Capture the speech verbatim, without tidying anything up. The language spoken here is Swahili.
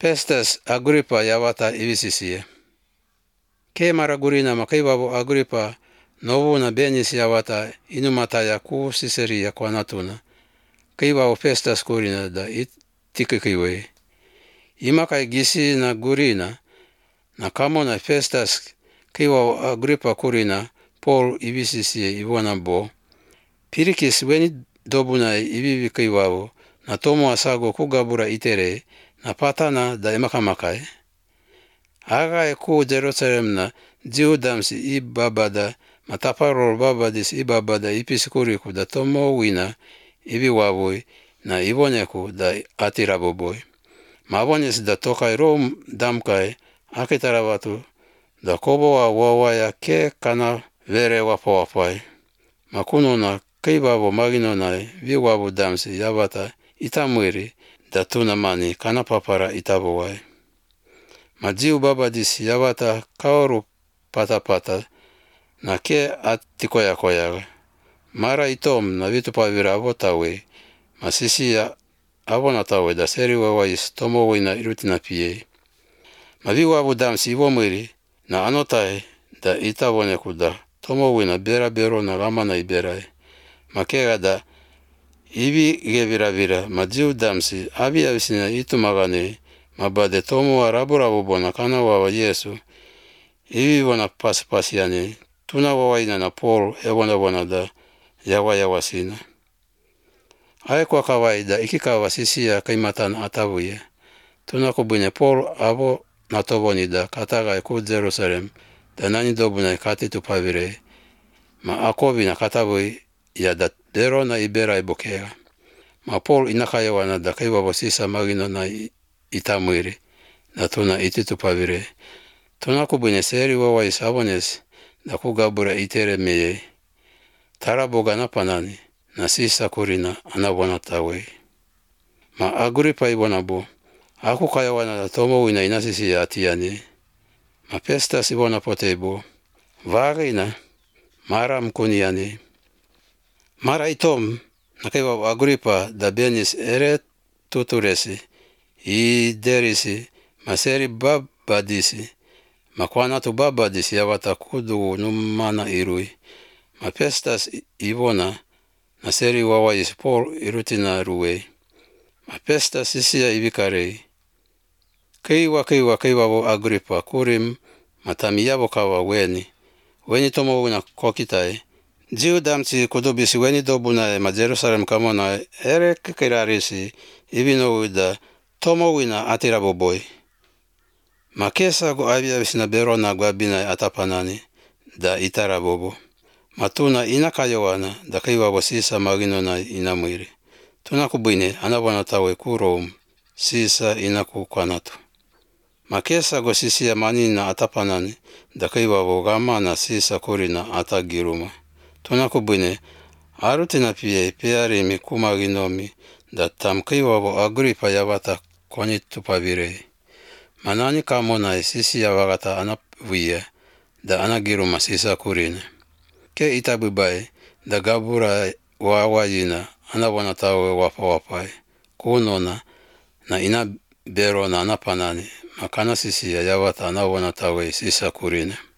Festus Agripa yawata ivisisiye. Ke mara gurina makaiwabo Agripa novuna Benis yawata inumataya ku Siseria kwa natuna. Kaiwabo Festus kurina da itikikiwe. Imakai gisi na gurina na kamona Festus kaiwabo Agripa kurina Paul ivisisiye iwana bo. Pirikis weni dobuna ibivi kaiwabo na tomo asago kugabura itere na patana da imakamakai. Agai ku Jerusalem na Jiudamsi i babada mataparol babadis i babada ipisikuriku da tomo wina ibi wabui na ivoneku da atiraboboi. Mavonis da tokai rom damkai akitaravatu da koboa wawaya ke kana vere wapowapai. Makuno na kaibabo maginonai viwabu damsi yavata itamwiri da tunamani kana papara itabowai. Majiu babadis yavata kaoru patapata na ke atikoya koyaga. Mara itom na vitupavira avotawe masisia avonatawe da seri wawais tomo wina irutina pie. Maviwabu damsi ivomwiri na anotai da itavoneku da tomo wina bera bero na ramana iberai. Makega da ivi geviravira majiu damsi avi avisina itumagane mabade tomo wa raburabo bona kana wawa Yesu ivi wana pasipasiane tuna wawaina na Paul evona wana da yawa yawa sina. Ae kwa kawaida ikikawa sisia kaimatan atavuye. Tuna kubune Paul avo natovoni da kataga ku Jerusalem da nani dobuna kati tupavire ma akovi na katavui ya da dero na ibera ibokea. Ma Paul inakaya wana da kaiwabo sisa magino na itamwiri na tuna iti tupavire. Tuna kubune seri wawa isabones da kugabura itere meye. Taraboga na panani na sisa kurina anabona tawe. Ma Agripa ibonabo. Aku kaya wana da tomo wina inasisi ya atiani. Ma Festus ibona potebo. Vagina mara mkuniani. Mara itom na kaiwabo Agripa da Benis ere tuturesi. I derisi maseri babadisi. Makwanatu babadisi yawata kudu numana irui. Ma Festus ivona na seri wawais Paul irutina ruwe. Ma Festus isia ibikarei. Keiwa keiwa keiwabo Agripa kurim matamiyabo kawa weni. Weni tomo wina kokitai. Jiu damsi kudubisi weni dobuna ma Jerusalem kamona ere kikirarisi ibino wida tomo wina atiraboboi. Ma kesa go aviavisina berona guabina atapanani da itarabobo. Matuna inakayowana da kaiwabo sisa maginona inamwiri. Tuna kubine anabona tawe kurom sisa inaku kwanatu. Makesa go sisia manina atapanani da kaiwabo gamana sisa kurina atagiruma. Tuna kubine arutina pie pearimi kumaginomi da tam kaiwabo Agripa yavata konitu pavirei. Manani kamona sisia wagata anavuye da anagiruma sisa kurina. Ke itabubai da gabura wawayina anabona tawe wapa wapai. Kunona na ina bero na anapanani. Makana sisia yawata anabona tawe sisa kurina.